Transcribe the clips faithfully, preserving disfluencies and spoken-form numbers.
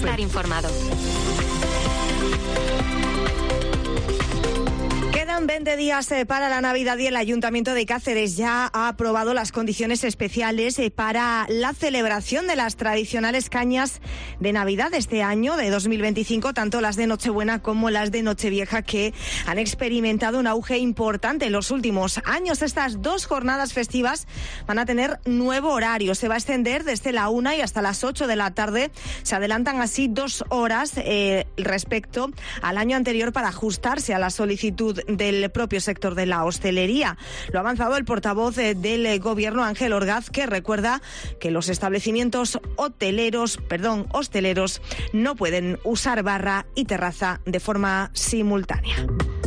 Estar informado. Quedan veinte días eh, para la Navidad y el Ayuntamiento de Cáceres ya ha aprobado las condiciones especiales eh, para la celebración de las tradicionales cañas de Navidad de este año, de dos mil veinticinco, tanto las de Nochebuena como las de Nochevieja, que han experimentado un auge importante en los últimos años. Estas dos jornadas festivas van a tener nuevo horario. Se va a extender desde la una y hasta las ocho de la tarde. Se adelantan así dos horas eh, respecto al año anterior para ajustarse a la solicitud del propio sector de la hostelería. Lo ha avanzado el portavoz del Gobierno, Ángel Orgaz, que recuerda que los establecimientos hoteleros, perdón, hosteleros no pueden usar barra y terraza de forma simultánea.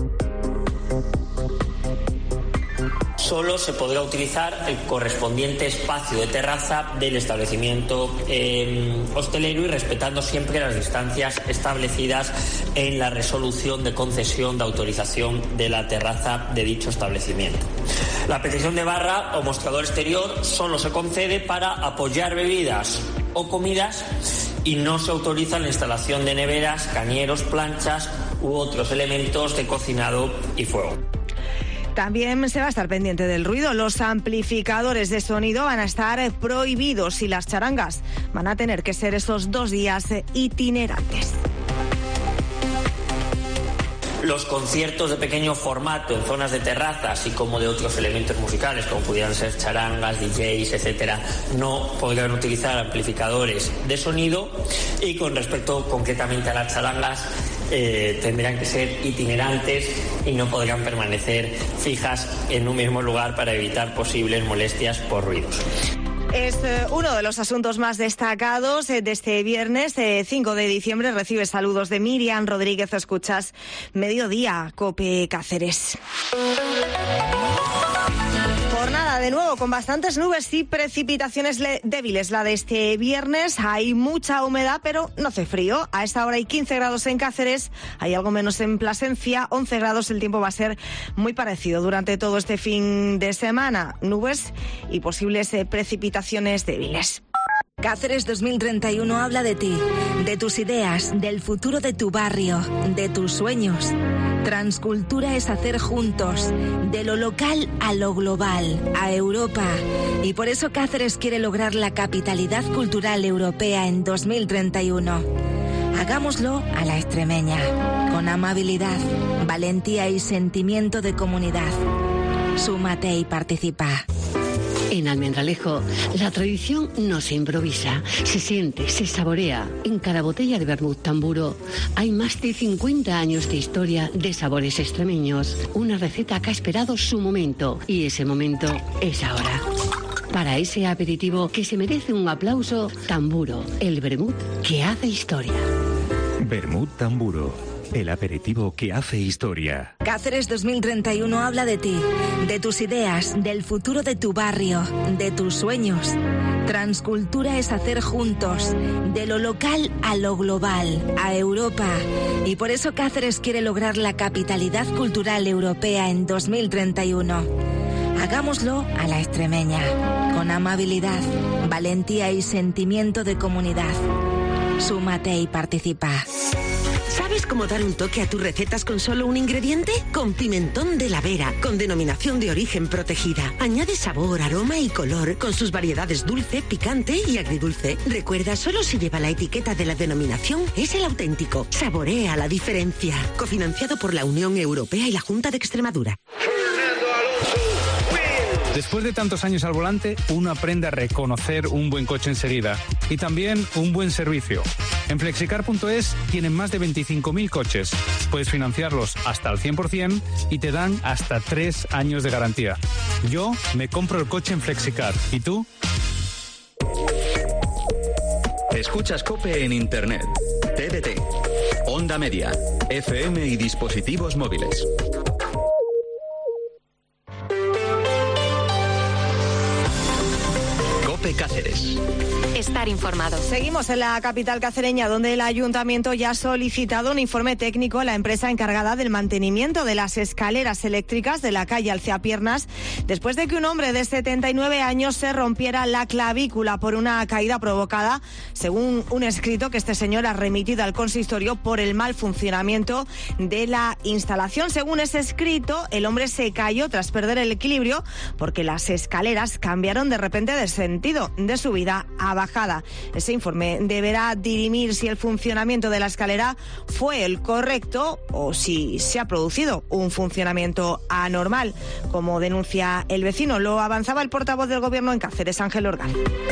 Solo se podrá utilizar el correspondiente espacio de terraza del establecimiento eh, hostelero y respetando siempre las distancias establecidas en la resolución de concesión de autorización de la terraza de dicho establecimiento. La petición de barra o mostrador exterior solo se concede para apoyar bebidas o comidas y no se autoriza la instalación de neveras, cañeros, planchas u otros elementos de cocinado y fuego. También se va a estar pendiente del ruido. Los amplificadores de sonido van a estar prohibidos y las charangas van a tener que ser esos dos días itinerantes. Los conciertos de pequeño formato en zonas de terraza, así como de otros elementos musicales, como pudieran ser charangas, D Js, etcétera, no podrán utilizar amplificadores de sonido. Y con respecto concretamente a las charangas, eh, tendrán que ser itinerantes y no podrán permanecer fijas en un mismo lugar para evitar posibles molestias por ruidos. Es eh, uno de los asuntos más destacados eh, de este viernes, eh, cinco de diciembre. Recibe saludos de Miriam Rodríguez. Escuchas Mediodía, COPE Cáceres. Jornada de nuevo con bastantes nubes y precipitaciones débiles. La de este viernes, hay mucha humedad, pero no hace frío. A esta hora hay quince grados en Cáceres, hay algo menos en Plasencia, once grados. El tiempo va a ser muy parecido durante todo este fin de semana. Nubes y posibles eh, precipitaciones débiles. Cáceres dos mil treinta y uno habla de ti, de tus ideas, del futuro de tu barrio, de tus sueños. Transcultura es hacer juntos, de lo local a lo global, a Europa. Y por eso Cáceres quiere lograr la capitalidad cultural europea en dos mil treinta y uno. Hagámoslo a la extremeña, con amabilidad, valentía y sentimiento de comunidad. Súmate y participa. En Almendralejo, la tradición no se improvisa, se siente, se saborea. En cada botella de vermut Tamburo hay más de cincuenta años de historia de sabores extremeños. Una receta que ha esperado su momento y ese momento es ahora. Para ese aperitivo que se merece un aplauso, Tamburo, el vermut que hace historia. Vermut Tamburo. El aperitivo que hace historia. Cáceres dos mil treinta y uno habla de ti, de tus ideas, del futuro de tu barrio, de tus sueños. Transcultura es hacer juntos, de lo local a lo global, a Europa. Y por eso Cáceres quiere lograr la capitalidad cultural europea en dos mil treinta y uno. Hagámoslo a la extremeña, con amabilidad, valentía y sentimiento de comunidad. Súmate y participa. ¿Sabes cómo dar un toque a tus recetas con solo un ingrediente? Con pimentón de la Vera, con denominación de origen protegida. Añade sabor, aroma y color con sus variedades dulce, picante y agridulce. Recuerda, solo si lleva la etiqueta de la denominación es el auténtico. Saborea la diferencia. Cofinanciado por la Unión Europea y la Junta de Extremadura. Después de tantos años al volante, uno aprende a reconocer un buen coche enseguida y también un buen servicio. En flexicar punto es tienen más de veinticinco mil coches. Puedes financiarlos hasta al cien por ciento y te dan hasta tres años de garantía. Yo me compro el coche en Flexicar. ¿Y tú? Escuchas COPE en Internet, T D T, Onda Media, F M y dispositivos móviles. COPE Cáceres. estar informado. Seguimos en la capital cacereña, donde el ayuntamiento ya ha solicitado un informe técnico a la empresa encargada del mantenimiento de las escaleras eléctricas de la calle Alceapiernas, después de que un hombre de setenta y nueve años se rompiera la clavícula por una caída provocada, según un escrito que este señor ha remitido al consistorio, por el mal funcionamiento de la instalación. Según ese escrito, el hombre se cayó tras perder el equilibrio porque las escaleras cambiaron de repente de sentido, de subida a bajada. Ese informe deberá dirimir si el funcionamiento de la escalera fue el correcto o si se ha producido un funcionamiento anormal, como denuncia el vecino. Lo avanzaba el portavoz del Gobierno en Cáceres, Ángel Orgaz.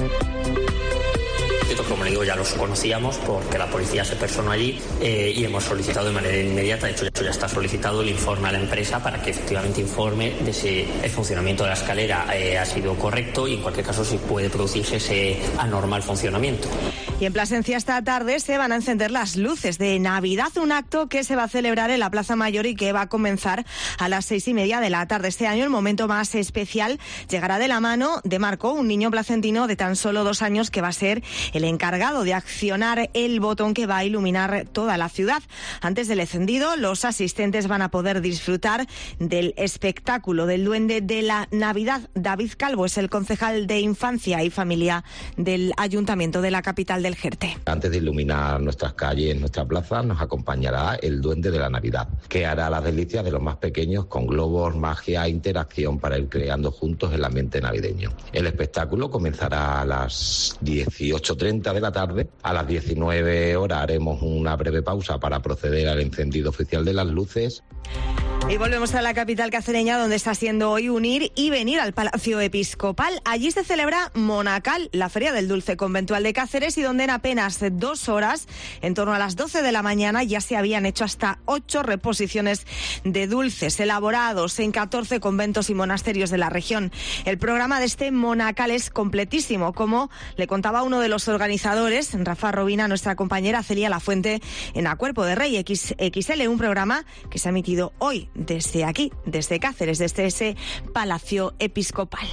Como le digo, ya los conocíamos porque la policía se personó allí eh, y hemos solicitado de manera inmediata, de hecho ya está solicitado el informe a la empresa para que efectivamente informe de si el funcionamiento de la escalera eh, ha sido correcto y en cualquier caso si puede producirse ese anormal funcionamiento. Y en Plasencia esta tarde se van a encender las luces de Navidad, un acto que se va a celebrar en la Plaza Mayor y que va a comenzar a las seis y media de la tarde. Este año el momento más especial llegará de la mano de Marco, un niño placentino de tan solo dos años que va a ser el encargado de accionar el botón que va a iluminar toda la ciudad. Antes del encendido, los asistentes van a poder disfrutar del espectáculo del Duende de la Navidad. David Calvo es el concejal de Infancia y Familia del Ayuntamiento de la capital del Jerte. Antes de iluminar nuestras calles, nuestra plaza, nos acompañará el Duende de la Navidad, que hará las delicias de los más pequeños con globos, magia e interacción para ir creando juntos el ambiente navideño. El espectáculo comenzará a las dieciocho treinta de la tarde. A las diecinueve horas haremos una breve pausa para proceder al encendido oficial de las luces. Y volvemos a la capital cacereña, donde está siendo hoy un ir y venir al Palacio Episcopal. Allí se celebra Monacal, la Feria del Dulce Conventual de Cáceres, y donde en apenas dos horas, en torno a las doce de la mañana, ya se habían hecho hasta ocho reposiciones de dulces elaborados en catorce conventos y monasterios de la región. El programa de este Monacal es completísimo, como le contaba uno de los organizadores, Rafa Robina, nuestra compañera Celia Lafuente, en A Cuerpo de Rey X L, un programa que se ha emitido hoy desde aquí, desde Cáceres, desde ese Palacio Episcopal.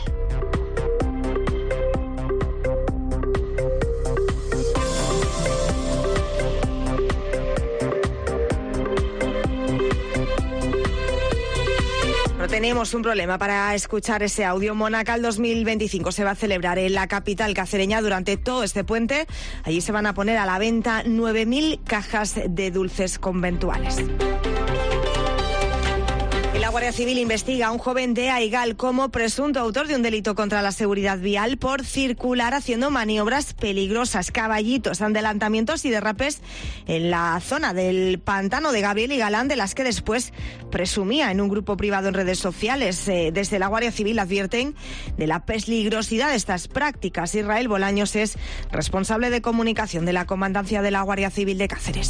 No tenemos un problema para escuchar ese audio. Monacal dos mil veinticinco se va a celebrar en la capital cacereña durante todo este puente. Allí se van a poner a la venta nueve mil cajas de dulces conventuales. La Guardia Civil investiga a un joven de Aigal como presunto autor de un delito contra la seguridad vial por circular haciendo maniobras peligrosas, caballitos, adelantamientos y derrapes en la zona del pantano de Gabriel y Galán, de las que después presumía en un grupo privado en redes sociales. Eh, desde la Guardia Civil advierten de la peligrosidad de estas prácticas. Israel Bolaños es responsable de comunicación de la Comandancia de la Guardia Civil de Cáceres.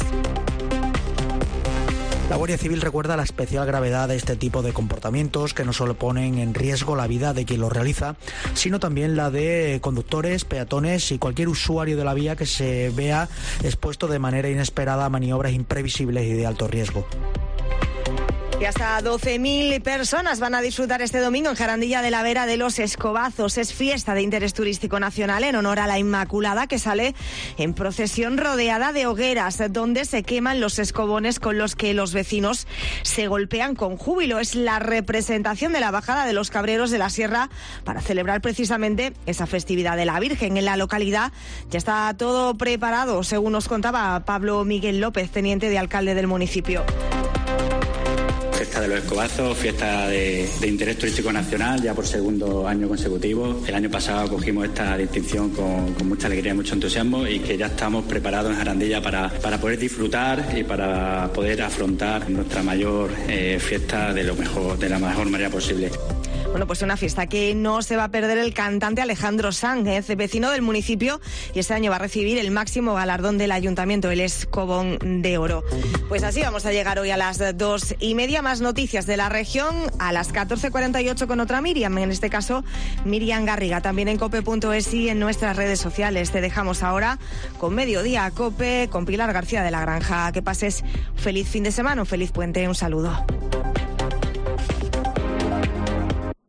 La Guardia Civil recuerda la especial gravedad de este tipo de comportamientos, que no solo ponen en riesgo la vida de quien los realiza, sino también la de conductores, peatones y cualquier usuario de la vía que se vea expuesto de manera inesperada a maniobras imprevisibles y de alto riesgo. Y hasta doce mil personas van a disfrutar este domingo en Jarandilla de la Vera de los Escobazos. Es fiesta de interés turístico nacional en honor a la Inmaculada, que sale en procesión rodeada de hogueras, donde se queman los escobones con los que los vecinos se golpean con júbilo. Es la representación de la bajada de los cabreros de la Sierra para celebrar precisamente esa festividad de la Virgen. En la localidad ya está todo preparado, según nos contaba Pablo Miguel López, teniente de alcalde del municipio. Fiesta de los Escobazos, fiesta de, de interés turístico nacional, ya por segundo año consecutivo. El año pasado cogimos esta distinción con, con mucha alegría y mucho entusiasmo, y que ya estamos preparados en Jarandilla para, para poder disfrutar y para poder afrontar nuestra mayor eh, fiesta de lo mejor, de la mejor manera posible. Bueno, pues una fiesta que no se va a perder el cantante Alejandro Sánchez, vecino del municipio, y este año va a recibir el máximo galardón del ayuntamiento, el Escobón de Oro. Pues así vamos a llegar hoy a las dos y media. Más noticias de la región a las catorce cuarenta y ocho con otra Miriam, en este caso Miriam Garriga, también en cope punto es y en nuestras redes sociales. Te dejamos ahora con Mediodía Cope, con Pilar García de la Granja. Que pases feliz fin de semana, un feliz puente, un saludo.